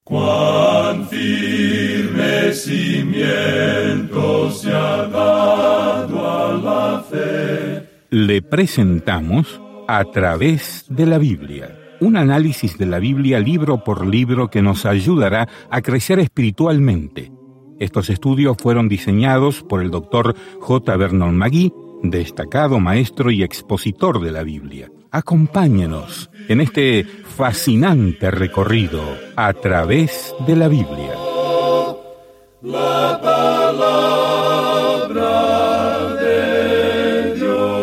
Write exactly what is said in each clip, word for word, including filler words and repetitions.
Cuán firme cimiento se ha dado a la fe. Le presentamos A través de la Biblia, un análisis de la Biblia libro por libro que nos ayudará a crecer espiritualmente. Estos estudios fueron diseñados por el doctor J. Vernon McGee, destacado maestro y expositor de la Biblia. Acompáñenos en este fascinante recorrido a través de la Biblia. La palabra de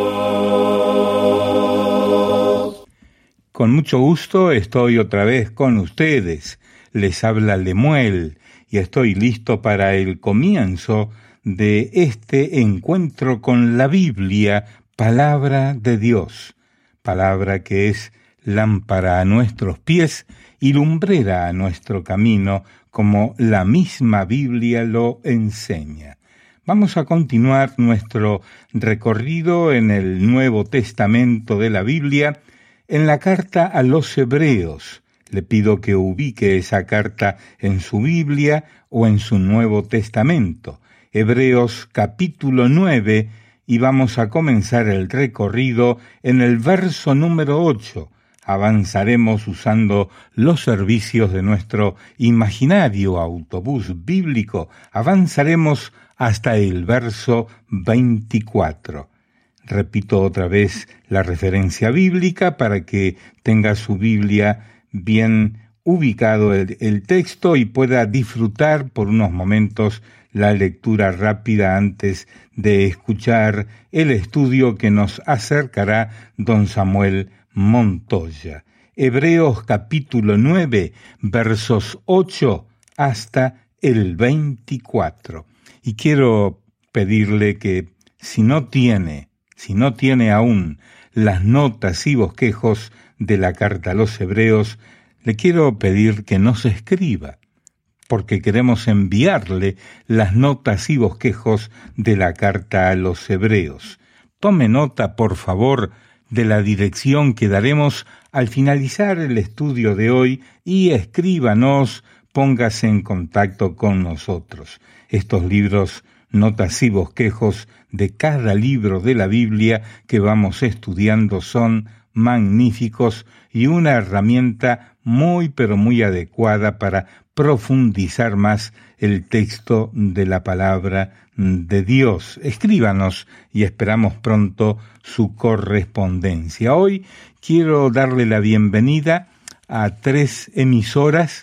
Dios. Con mucho gusto estoy otra vez con ustedes. Les habla Lemuel y estoy listo para el comienzo de este encuentro con la Biblia, palabra de Dios. Palabra que es lámpara a nuestros pies y lumbrera a nuestro camino, como la misma Biblia lo enseña. Vamos a continuar nuestro recorrido en el Nuevo Testamento de la Biblia, en la carta a los Hebreos. Le pido que ubique esa carta en su Biblia o en su Nuevo Testamento. Hebreos capítulo nueve, y vamos a comenzar el recorrido en el verso número ocho. Avanzaremos usando los servicios de nuestro imaginario autobús bíblico. Avanzaremos hasta el verso veinticuatro. Repito otra vez la referencia bíblica para que tenga su Biblia bien ubicado el, el texto y pueda disfrutar por unos momentos la lectura rápida antes de escuchar el estudio que nos acercará don Samuel Montoya. Hebreos capítulo nueve, versos ocho hasta el veinticuatro. Y quiero pedirle que si no tiene, si no tiene aún las notas y bosquejos de la carta a los Hebreos, le quiero pedir que nos escriba, porque queremos enviarle las notas y bosquejos de la carta a los Hebreos. Tome nota, por favor, de la dirección que daremos al finalizar el estudio de hoy y escríbanos, póngase en contacto con nosotros. Estos libros, notas y bosquejos de cada libro de la Biblia que vamos estudiando son magníficos y una herramienta muy pero muy adecuada para profundizar más el texto de la palabra de Dios. Escríbanos y esperamos pronto su correspondencia. Hoy quiero darle la bienvenida a tres emisoras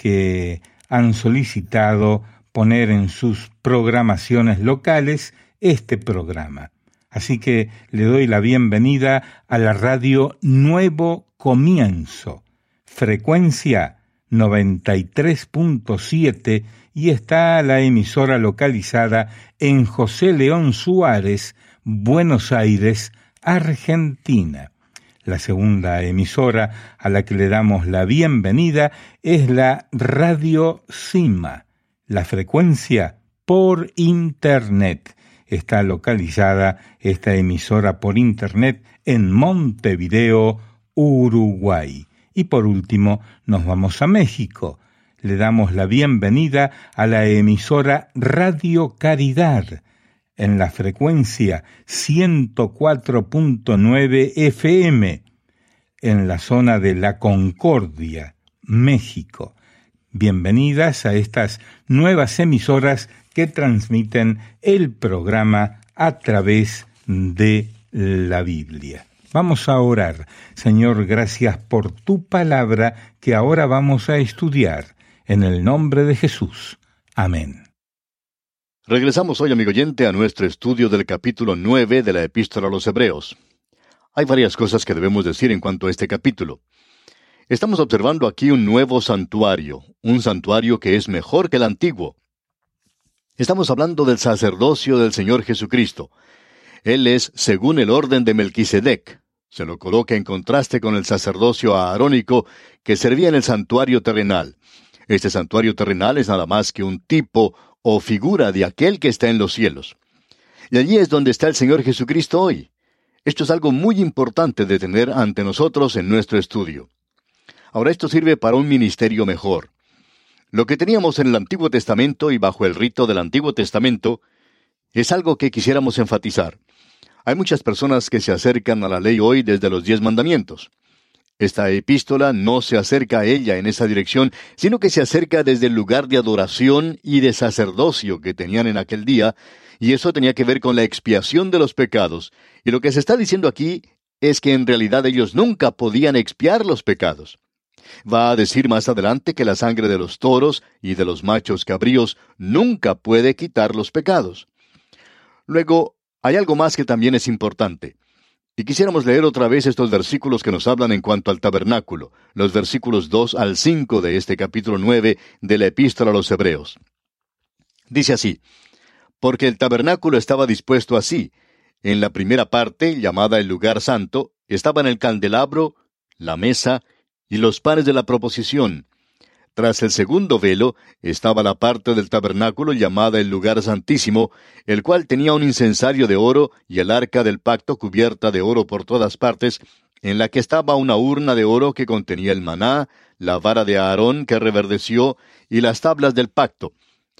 que han solicitado poner en sus programaciones locales este programa. Así que le doy la bienvenida a la radio Nuevo Comienzo, frecuencia noventa y tres punto siete, y está la emisora localizada en José León Suárez, Buenos Aires, Argentina. La segunda emisora a la que le damos la bienvenida es la Radio Cima, la frecuencia por Internet. Está localizada esta emisora por Internet en Montevideo, Uruguay. Y por último, nos vamos a México. Le damos la bienvenida a la emisora Radio Caridad, en la frecuencia ciento cuatro punto nueve F M, en la zona de La Concordia, México. Bienvenidas a estas nuevas emisoras que transmiten el programa a través de la Biblia. Vamos a orar. Señor, gracias por tu palabra que ahora vamos a estudiar. En el nombre de Jesús. Amén. Regresamos hoy, amigo oyente, a nuestro estudio del capítulo nueve de la Epístola a los Hebreos. Hay varias cosas que debemos decir en cuanto a este capítulo. Estamos observando aquí un nuevo santuario, un santuario que es mejor que el antiguo. Estamos hablando del sacerdocio del Señor Jesucristo. Él es según el orden de Melquisedec. Se lo coloca en contraste con el sacerdocio aarónico que servía en el santuario terrenal. Este santuario terrenal es nada más que un tipo o figura de aquel que está en los cielos. Y allí es donde está el Señor Jesucristo hoy. Esto es algo muy importante de tener ante nosotros en nuestro estudio. Ahora esto sirve para un ministerio mejor. Lo que teníamos en el Antiguo Testamento y bajo el rito del Antiguo Testamento es algo que quisiéramos enfatizar. Hay muchas personas que se acercan a la ley hoy desde los diez mandamientos. Esta epístola no se acerca a ella en esa dirección, sino que se acerca desde el lugar de adoración y de sacerdocio que tenían en aquel día, y eso tenía que ver con la expiación de los pecados. Y lo que se está diciendo aquí es que en realidad ellos nunca podían expiar los pecados. Va a decir más adelante que la sangre de los toros y de los machos cabríos nunca puede quitar los pecados. Luego, hay algo más que también es importante. Y quisiéramos leer otra vez estos versículos que nos hablan en cuanto al tabernáculo, los versículos dos al cinco de este capítulo nueve de la Epístola a los Hebreos. Dice así: porque el tabernáculo estaba dispuesto así. En la primera parte, llamada el lugar santo, estaban el candelabro, la mesa y los panes de la proposición. Tras el segundo velo estaba la parte del tabernáculo llamada el lugar santísimo, el cual tenía un incensario de oro y el arca del pacto cubierta de oro por todas partes, en la que estaba una urna de oro que contenía el maná, la vara de Aarón que reverdeció y las tablas del pacto.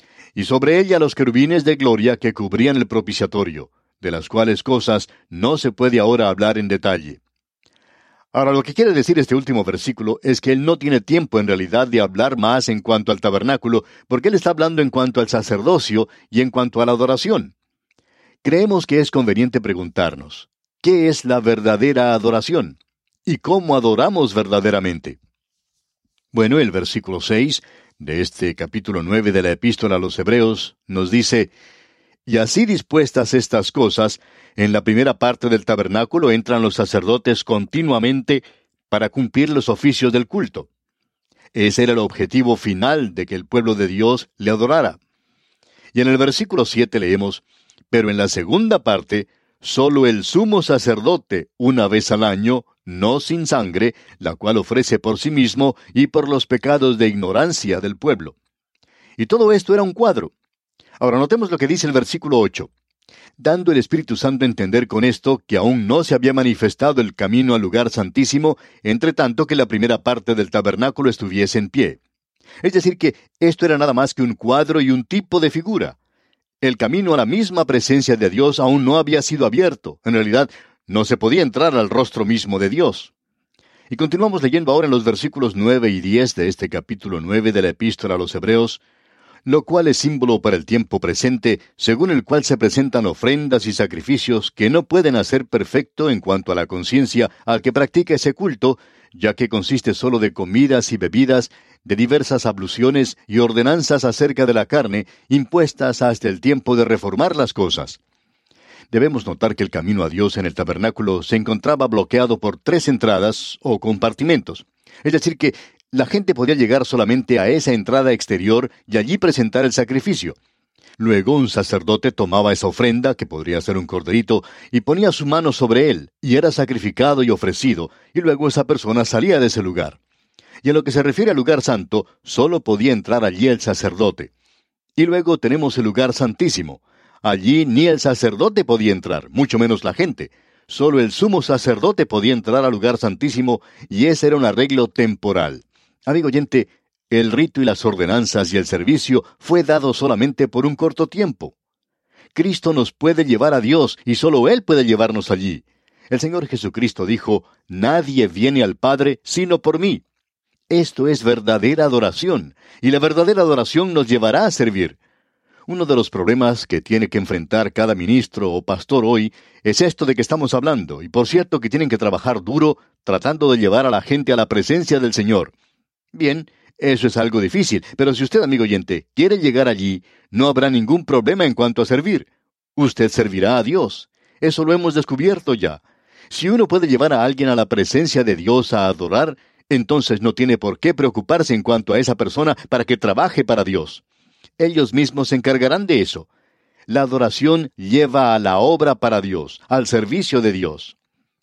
Y sobre ella los querubines de gloria que cubrían el propiciatorio, de las cuales cosas no se puede ahora hablar en detalle. Ahora, lo que quiere decir este último versículo es que él no tiene tiempo en realidad de hablar más en cuanto al tabernáculo, porque él está hablando en cuanto al sacerdocio y en cuanto a la adoración. Creemos que es conveniente preguntarnos, ¿qué es la verdadera adoración? ¿Y cómo adoramos verdaderamente? Bueno, el versículo seis de este capítulo nueve de la Epístola a los Hebreos nos dice: y así dispuestas estas cosas, en la primera parte del tabernáculo entran los sacerdotes continuamente para cumplir los oficios del culto. Ese era el objetivo final de que el pueblo de Dios le adorara. Y en el versículo siete leemos: pero en la segunda parte, solo el sumo sacerdote, una vez al año, no sin sangre, la cual ofrece por sí mismo y por los pecados de ignorancia del pueblo. Y todo esto era un cuadro. Ahora notemos lo que dice el versículo ocho. Dando el Espíritu Santo a entender con esto que aún no se había manifestado el camino al lugar santísimo, entre tanto que la primera parte del tabernáculo estuviese en pie. Es decir, que esto era nada más que un cuadro y un tipo de figura. El camino a la misma presencia de Dios aún no había sido abierto. En realidad, no se podía entrar al rostro mismo de Dios. Y continuamos leyendo ahora en los versículos nueve y diez de este capítulo nueve de la Epístola a los Hebreos, lo cual es símbolo para el tiempo presente, según el cual se presentan ofrendas y sacrificios que no pueden hacer perfecto en cuanto a la conciencia al que practica ese culto, ya que consiste solo de comidas y bebidas, de diversas abluciones y ordenanzas acerca de la carne, impuestas hasta el tiempo de reformar las cosas. Debemos notar que el camino a Dios en el tabernáculo se encontraba bloqueado por tres entradas o compartimentos. Es decir, que la gente podía llegar solamente a esa entrada exterior y allí presentar el sacrificio. Luego un sacerdote tomaba esa ofrenda, que podría ser un corderito, y ponía su mano sobre él, y era sacrificado y ofrecido, y luego esa persona salía de ese lugar. Y en lo que se refiere al lugar santo, solo podía entrar allí el sacerdote. Y luego tenemos el lugar santísimo. Allí ni el sacerdote podía entrar, mucho menos la gente. Solo el sumo sacerdote podía entrar al lugar santísimo, y ese era un arreglo temporal. Amigo oyente, el rito y las ordenanzas y el servicio fue dado solamente por un corto tiempo. Cristo nos puede llevar a Dios, y solo Él puede llevarnos allí. El Señor Jesucristo dijo: nadie viene al Padre sino por mí. Esto es verdadera adoración, y la verdadera adoración nos llevará a servir. Uno de los problemas que tiene que enfrentar cada ministro o pastor hoy es esto de que estamos hablando, y por cierto que tienen que trabajar duro tratando de llevar a la gente a la presencia del Señor. Bien, eso es algo difícil, pero si usted, amigo oyente, quiere llegar allí, no habrá ningún problema en cuanto a servir. Usted servirá a Dios. Eso lo hemos descubierto ya. Si uno puede llevar a alguien a la presencia de Dios a adorar, entonces no tiene por qué preocuparse en cuanto a esa persona para que trabaje para Dios. Ellos mismos se encargarán de eso. La adoración lleva a la obra para Dios, al servicio de Dios.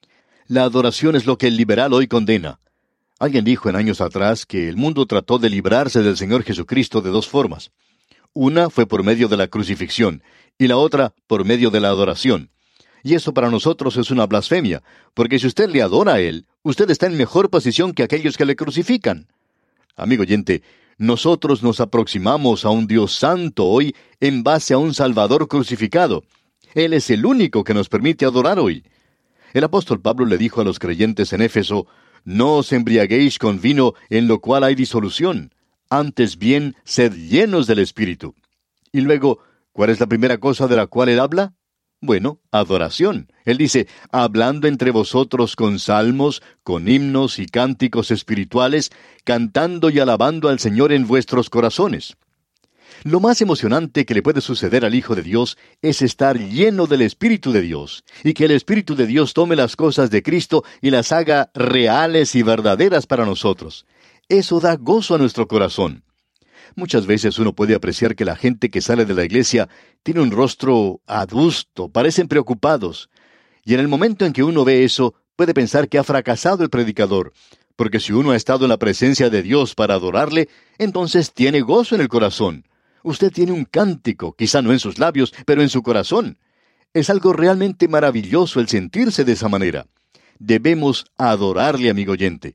La adoración es lo que el liberal hoy condena. Alguien dijo en años atrás que el mundo trató de librarse del Señor Jesucristo de dos formas. Una fue por medio de la crucifixión, y la otra por medio de la adoración. Y eso para nosotros es una blasfemia, porque si usted le adora a Él, usted está en mejor posición que aquellos que le crucifican. Amigo oyente, nosotros nos aproximamos a un Dios santo hoy en base a un Salvador crucificado. Él es el único que nos permite adorar hoy. El apóstol Pablo le dijo a los creyentes en Éfeso, «No os embriaguéis con vino en lo cual hay disolución, antes bien sed llenos del Espíritu». Y luego, ¿cuál es la primera cosa de la cual él habla? Bueno, adoración. Él dice, hablando entre vosotros con salmos, con himnos y cánticos espirituales, cantando y alabando al Señor en vuestros corazones. Lo más emocionante que le puede suceder al Hijo de Dios es estar lleno del Espíritu de Dios, y que el Espíritu de Dios tome las cosas de Cristo y las haga reales y verdaderas para nosotros. Eso da gozo a nuestro corazón. Muchas veces uno puede apreciar que la gente que sale de la iglesia tiene un rostro adusto, parecen preocupados. Y en el momento en que uno ve eso, puede pensar que ha fracasado el predicador, porque si uno ha estado en la presencia de Dios para adorarle, entonces tiene gozo en el corazón. Usted tiene un cántico, quizá no en sus labios, pero en su corazón. Es algo realmente maravilloso el sentirse de esa manera. Debemos adorarle, amigo oyente.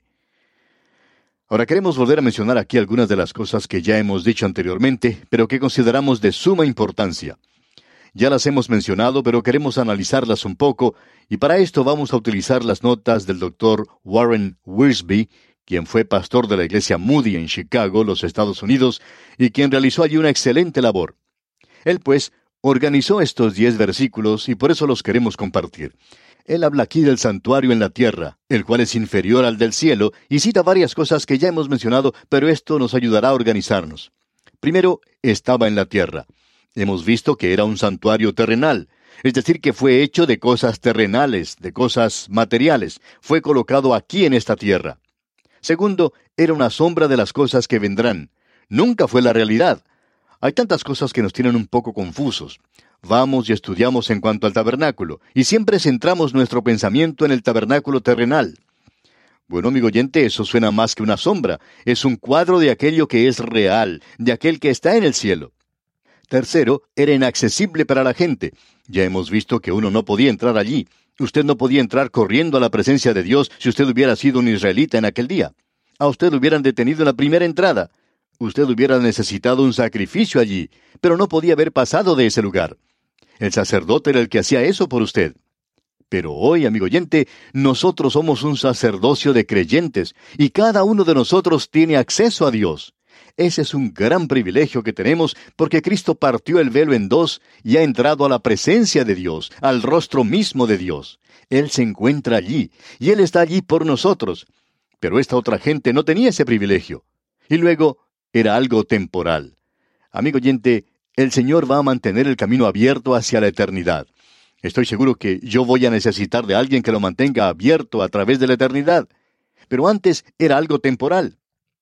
Ahora queremos volver a mencionar aquí algunas de las cosas que ya hemos dicho anteriormente, pero que consideramos de suma importancia. Ya las hemos mencionado, pero queremos analizarlas un poco, y para esto vamos a utilizar las notas del doctor Warren Wiersbe, quien fue pastor de la iglesia Moody en Chicago, los Estados Unidos, y quien realizó allí una excelente labor. Él, pues, organizó estos diez versículos y por eso los queremos compartir. Él habla aquí del santuario en la tierra, el cual es inferior al del cielo, y cita varias cosas que ya hemos mencionado, pero esto nos ayudará a organizarnos. Primero, estaba en la tierra. Hemos visto que era un santuario terrenal, es decir, que fue hecho de cosas terrenales, de cosas materiales. Fue colocado aquí en esta tierra. Segundo, era una sombra de las cosas que vendrán. Nunca fue la realidad. Hay tantas cosas que nos tienen un poco confusos. Vamos y estudiamos en cuanto al tabernáculo, y siempre centramos nuestro pensamiento en el tabernáculo terrenal. Bueno, amigo oyente, eso suena más que una sombra. Es un cuadro de aquello que es real, de aquel que está en el cielo. Tercero, era inaccesible para la gente. Ya hemos visto que uno no podía entrar allí. Usted no podía entrar corriendo a la presencia de Dios si usted hubiera sido un israelita en aquel día. A usted lo hubieran detenido en la primera entrada. Usted hubiera necesitado un sacrificio allí, pero no podía haber pasado de ese lugar. El sacerdote era el que hacía eso por usted. Pero hoy, amigo oyente, nosotros somos un sacerdocio de creyentes, y cada uno de nosotros tiene acceso a Dios. Ese es un gran privilegio que tenemos, porque Cristo partió el velo en dos y ha entrado a la presencia de Dios, al rostro mismo de Dios. Él se encuentra allí, y Él está allí por nosotros. Pero esta otra gente no tenía ese privilegio. Y luego, era algo temporal. Amigo oyente, el Señor va a mantener el camino abierto hacia la eternidad. Estoy seguro que yo voy a necesitar de alguien que lo mantenga abierto a través de la eternidad. Pero antes era algo temporal.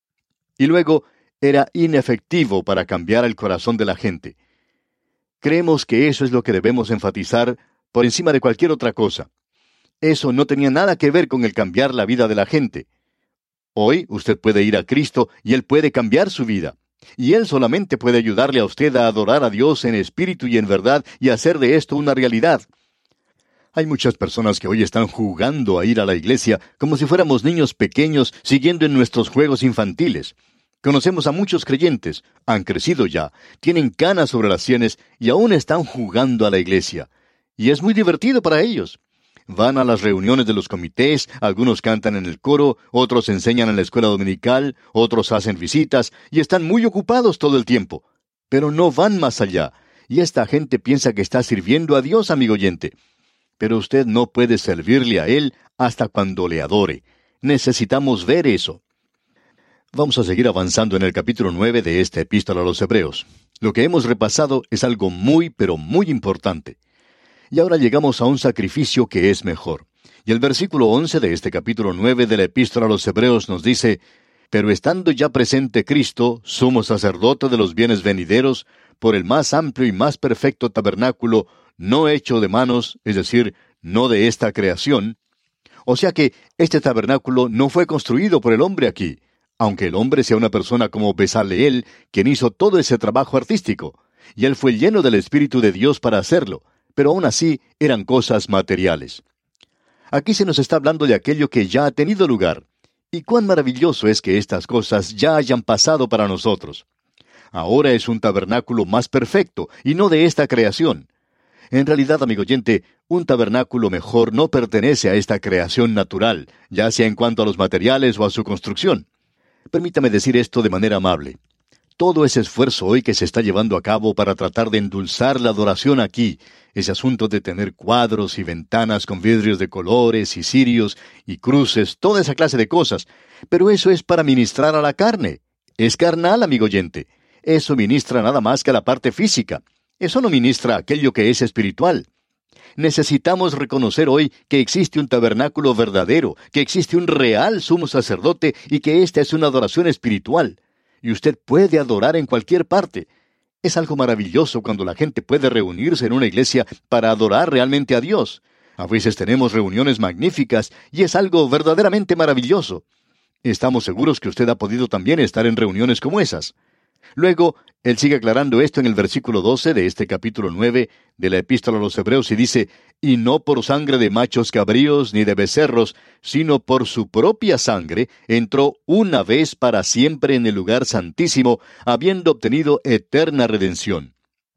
Y luego era inefectivo para cambiar el corazón de la gente. Creemos que eso es lo que debemos enfatizar por encima de cualquier otra cosa. Eso no tenía nada que ver con el cambiar la vida de la gente. Hoy usted puede ir a Cristo y Él puede cambiar su vida. Y Él solamente puede ayudarle a usted a adorar a Dios en espíritu y en verdad y hacer de esto una realidad. Hay muchas personas que hoy están jugando a ir a la iglesia como si fuéramos niños pequeños siguiendo en nuestros juegos infantiles. Conocemos a muchos creyentes, han crecido ya, tienen canas sobre las sienes y aún están jugando a la iglesia. Y es muy divertido para ellos. Van a las reuniones de los comités, algunos cantan en el coro, otros enseñan en la escuela dominical, otros hacen visitas, y están muy ocupados todo el tiempo. Pero no van más allá, y esta gente piensa que está sirviendo a Dios, amigo oyente. Pero usted no puede servirle a Él hasta cuando le adore. Necesitamos ver eso. Vamos a seguir avanzando en el capítulo nueve de esta epístola a los Hebreos. Lo que hemos repasado es algo muy, pero muy importante. Y ahora llegamos a un sacrificio que es mejor. Y el versículo once de este capítulo nueve de la epístola a los Hebreos nos dice, «Pero estando ya presente Cristo, sumo sacerdote de los bienes venideros, por el más amplio y más perfecto tabernáculo, no hecho de manos, es decir, no de esta creación». O sea que este tabernáculo no fue construido por el hombre aquí, aunque el hombre sea una persona como Bezaleel, quien hizo todo ese trabajo artístico, y él fue lleno del Espíritu de Dios para hacerlo. Pero aún así eran cosas materiales. Aquí se nos está hablando de aquello que ya ha tenido lugar, Y cuán maravilloso es que estas cosas ya hayan pasado para nosotros. Ahora es un tabernáculo más perfecto, y no de esta creación. En realidad, amigo oyente, un tabernáculo mejor no pertenece a esta creación natural, ya sea en cuanto a los materiales o a su construcción. Permítame decir esto de manera amable. Todo ese esfuerzo hoy que se está llevando a cabo para tratar de endulzar la adoración aquí, ese asunto de tener cuadros y ventanas con vidrios de colores y cirios y cruces, toda esa clase de cosas, pero eso es para ministrar a la carne. Es carnal, amigo oyente. Eso ministra nada más que a la parte física. Eso no ministra aquello que es espiritual. Necesitamos reconocer hoy que existe un tabernáculo verdadero, que existe un real sumo sacerdote y que esta es una adoración espiritual. Y usted puede adorar en cualquier parte. Es algo maravilloso cuando la gente puede reunirse en una iglesia para adorar realmente a Dios. A veces tenemos reuniones magníficas y es algo verdaderamente maravilloso. Estamos seguros que usted ha podido también estar en reuniones como esas. Luego, él sigue aclarando esto en el versículo doce de este capítulo nueve de la Epístola a los Hebreos y dice, «Y no por sangre de machos cabríos ni de becerros, sino por su propia sangre, entró una vez para siempre en el lugar santísimo, habiendo obtenido eterna redención».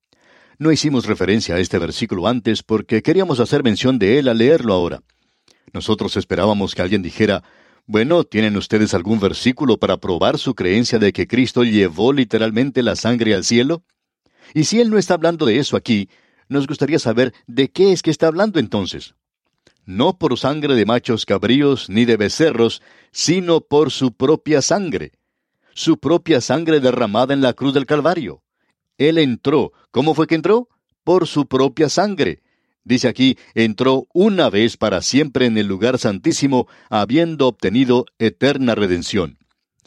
No hicimos referencia a este versículo antes porque queríamos hacer mención de él al leerlo ahora. Nosotros esperábamos que alguien dijera, bueno, ¿tienen ustedes algún versículo para probar su creencia de que Cristo llevó literalmente la sangre al cielo? Y si Él no está hablando de eso aquí, nos gustaría saber de qué es que está hablando entonces. No por sangre de machos cabríos ni de becerros, sino por su propia sangre. Su propia sangre derramada en la cruz del Calvario. Él entró. ¿Cómo fue que entró? Por su propia sangre. Dice aquí, entró una vez para siempre en el lugar santísimo, habiendo obtenido eterna redención.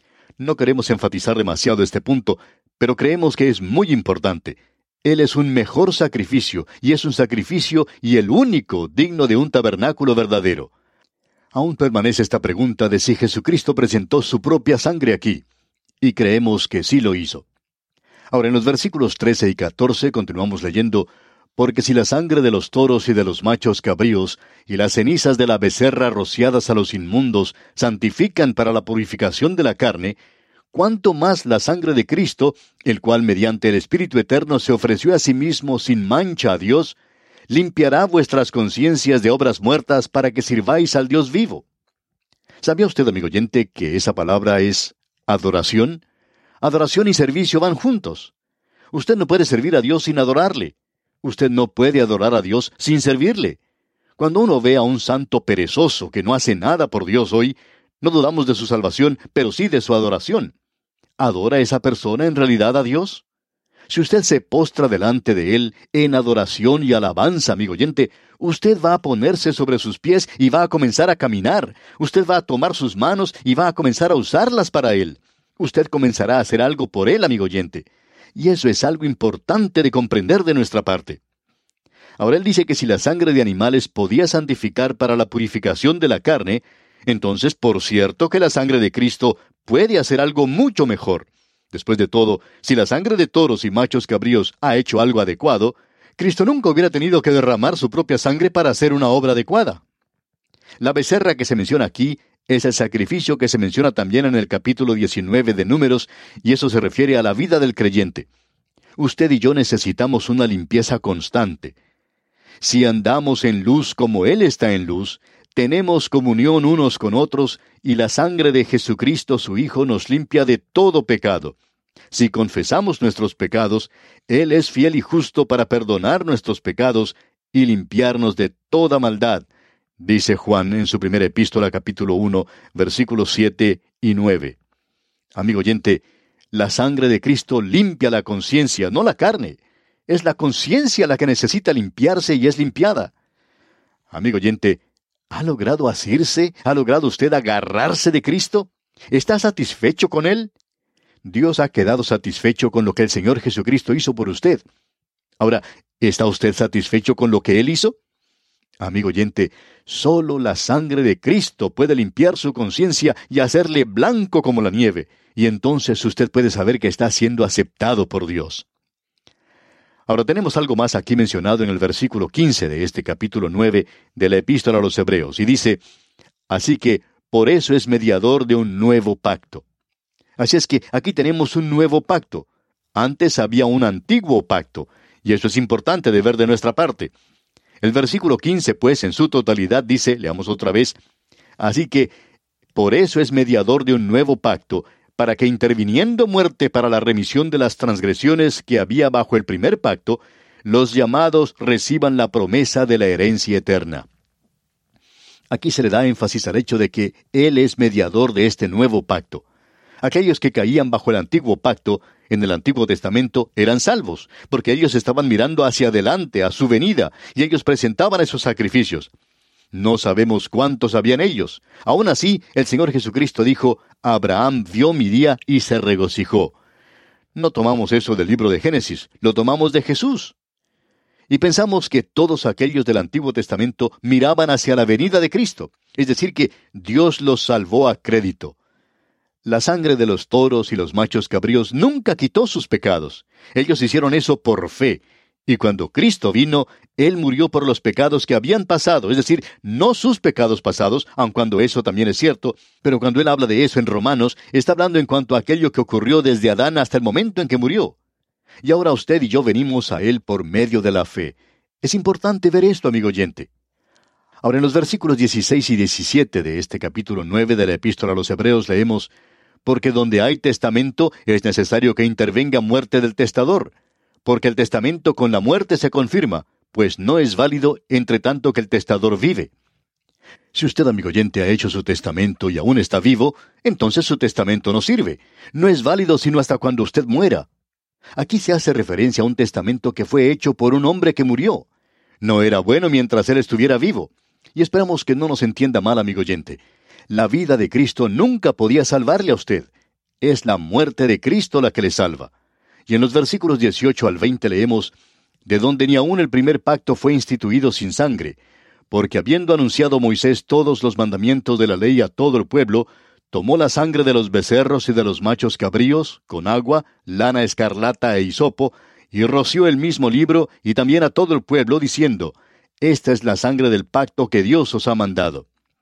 No queremos enfatizar demasiado este punto, pero creemos que es muy importante. Él es un mejor sacrificio, y es un sacrificio y el único digno de un tabernáculo verdadero. Aún permanece esta pregunta de si Jesucristo presentó su propia sangre aquí, y creemos que sí lo hizo. Ahora, en los versículos trece y catorce continuamos leyendo, «Porque si la sangre de los toros y de los machos cabríos y las cenizas de la becerra rociadas a los inmundos santifican para la purificación de la carne, cuánto más la sangre de Cristo, el cual mediante el Espíritu Eterno se ofreció a sí mismo sin mancha a Dios, limpiará vuestras conciencias de obras muertas para que sirváis al Dios vivo». ¿Sabía usted, amigo oyente, que esa palabra es adoración? Adoración y servicio van juntos. Usted no puede servir a Dios sin adorarle. Usted no puede adorar a Dios sin servirle. Cuando uno ve a un santo perezoso que no hace nada por Dios hoy, no dudamos de su salvación, pero sí de su adoración. ¿Adora esa persona en realidad a Dios? Si usted se postra delante de Él en adoración y alabanza, amigo oyente, usted va a ponerse sobre sus pies y va a comenzar a caminar. Usted va a tomar sus manos y va a comenzar a usarlas para Él. Usted comenzará a hacer algo por Él, amigo oyente. Y eso es algo importante de comprender de nuestra parte. Ahora él dice que si la sangre de animales podía santificar para la purificación de la carne, entonces por cierto que la sangre de Cristo puede hacer algo mucho mejor. Después de todo, si la sangre de toros y machos cabríos ha hecho algo adecuado, Cristo nunca hubiera tenido que derramar su propia sangre para hacer una obra adecuada. La becerra que se menciona aquí es el sacrificio que se menciona también en el capítulo diecinueve de Números, y eso se refiere a la vida del creyente. Usted y yo necesitamos una limpieza constante. Si andamos en luz como Él está en luz, tenemos comunión unos con otros, y la sangre de Jesucristo su Hijo nos limpia de todo pecado. Si confesamos nuestros pecados, Él es fiel y justo para perdonar nuestros pecados y limpiarnos de toda maldad, dice Juan en su primera epístola, capítulo uno, versículos siete y nueve. Amigo oyente, la sangre de Cristo limpia la conciencia, no la carne. Es la conciencia la que necesita limpiarse y es limpiada. Amigo oyente, ¿ha logrado asirse? ¿Ha logrado usted agarrarse de Cristo? ¿Está satisfecho con Él? Dios ha quedado satisfecho con lo que el Señor Jesucristo hizo por usted. Ahora, ¿está usted satisfecho con lo que Él hizo? Amigo oyente, solo la sangre de Cristo puede limpiar su conciencia y hacerle blanco como la nieve, y entonces usted puede saber que está siendo aceptado por Dios. Ahora tenemos algo más aquí mencionado en el versículo quince de este capítulo nueve de la Epístola a los Hebreos, y dice, «Así que, por eso es mediador de un nuevo pacto. Así es que aquí tenemos un nuevo pacto. Antes había un antiguo pacto, y eso es importante de ver de nuestra parte. El versículo quince, pues, en su totalidad dice, leamos otra vez, así que, por eso es mediador de un nuevo pacto, para que interviniendo muerte para la remisión de las transgresiones que había bajo el primer pacto, los llamados reciban la promesa de la herencia eterna. Aquí se le da énfasis al hecho de que Él es mediador de este nuevo pacto. Aquellos que caían bajo el antiguo pacto, en el Antiguo Testamento, eran salvos, porque ellos estaban mirando hacia adelante, a su venida, y ellos presentaban esos sacrificios. No sabemos cuántos habían ellos. Aún así, el Señor Jesucristo dijo, Abraham vio mi día y se regocijó. No tomamos eso del libro de Génesis, lo tomamos de Jesús. Y pensamos que todos aquellos del Antiguo Testamento miraban hacia la venida de Cristo, es decir, que Dios los salvó a crédito. La sangre de los toros y los machos cabríos nunca quitó sus pecados. Ellos hicieron eso por fe. Y cuando Cristo vino, Él murió por los pecados que habían pasado, es decir, no sus pecados pasados, aun cuando eso también es cierto, pero cuando Él habla de eso en Romanos, está hablando en cuanto a aquello que ocurrió desde Adán hasta el momento en que murió. Y ahora usted y yo venimos a Él por medio de la fe. Es importante ver esto, amigo oyente. Ahora, en los versículos dieciséis y diecisiete de este capítulo nueve de la Epístola a los Hebreos leemos, porque donde hay testamento es necesario que intervenga muerte del testador, porque el testamento con la muerte se confirma, pues no es válido entre tanto que el testador vive. Si usted, amigo oyente, ha hecho su testamento y aún está vivo, entonces su testamento no sirve. No es válido sino hasta cuando usted muera. Aquí se hace referencia a un testamento que fue hecho por un hombre que murió. No era bueno mientras él estuviera vivo. Y esperamos que no nos entienda mal, amigo oyente. La vida de Cristo nunca podía salvarle a usted. Es la muerte de Cristo la que le salva. Y en los versículos dieciocho al veinte leemos, de donde ni aun el primer pacto fue instituido sin sangre, porque habiendo anunciado Moisés todos los mandamientos de la ley a todo el pueblo, tomó la sangre de los becerros y de los machos cabríos, con agua, lana escarlata e hisopo, y roció el mismo libro, y también a todo el pueblo, diciendo, esta es la sangre del pacto que Dios os ha mandado.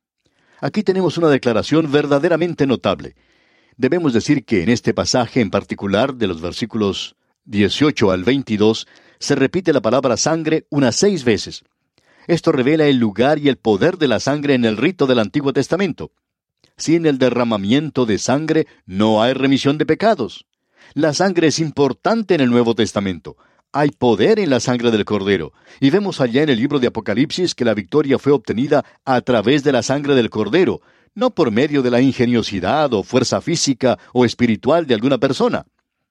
Aquí tenemos una declaración verdaderamente notable. Debemos decir que en este pasaje en particular, de los versículos dieciocho al veintidós, se repite la palabra sangre unas seis veces. Esto revela el lugar y el poder de la sangre en el rito del Antiguo Testamento. Sin el derramamiento de sangre no hay remisión de pecados. La sangre es importante en el Nuevo Testamento. Hay poder en la sangre del Cordero. Y vemos allá en el libro de Apocalipsis que la victoria fue obtenida a través de la sangre del Cordero, no por medio de la ingeniosidad o fuerza física o espiritual de alguna persona.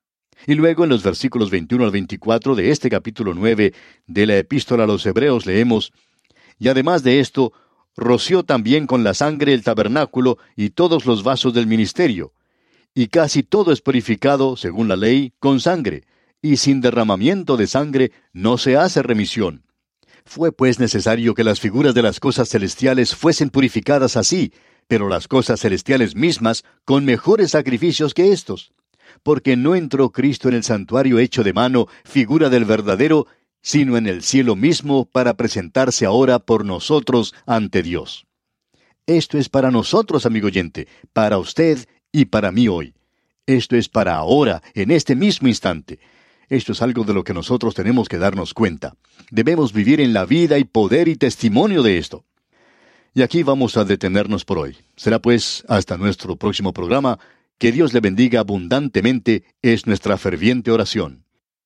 Y luego en los versículos veintiuno al veinticuatro de este capítulo nueve de la Epístola a los Hebreos leemos, y además de esto, roció también con la sangre el tabernáculo y todos los vasos del ministerio. Y casi todo es purificado, según la ley, con sangre, y sin derramamiento de sangre no se hace remisión. Fue pues necesario que las figuras de las cosas celestiales fuesen purificadas así, pero las cosas celestiales mismas con mejores sacrificios que éstos. Porque no entró Cristo en el santuario hecho de mano, figura del verdadero, sino en el cielo mismo para presentarse ahora por nosotros ante Dios. Esto es para nosotros, amigo oyente, para usted y para mí hoy. Esto es para ahora, en este mismo instante. Esto es algo de lo que nosotros tenemos que darnos cuenta. Debemos vivir en la vida y poder y testimonio de esto. Y aquí vamos a detenernos por hoy. Será pues hasta nuestro próximo programa. Que Dios le bendiga abundantemente es nuestra ferviente oración.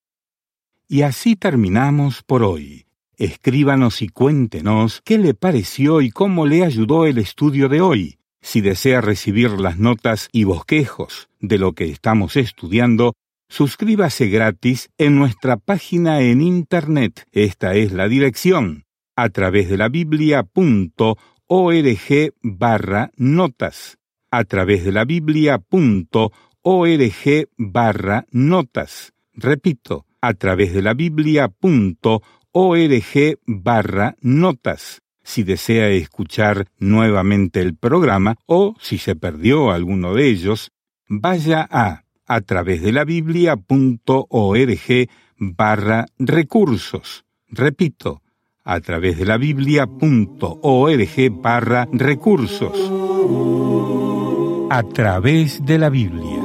Y así terminamos por hoy. Escríbanos y cuéntenos qué le pareció y cómo le ayudó el estudio de hoy. Si desea recibir las notas y bosquejos de lo que estamos estudiando, suscríbase gratis en nuestra página en Internet. Esta es la dirección, a través de la biblia punto org barra notas. A través de la biblia punto org barra notas. Repito, a través de la biblia punto org barra notas. Si desea escuchar nuevamente el programa o si se perdió alguno de ellos, vaya a a través de la biblia punto org barra recursos. Repito, a través de la biblia punto org barra recursos. a través de la Biblia.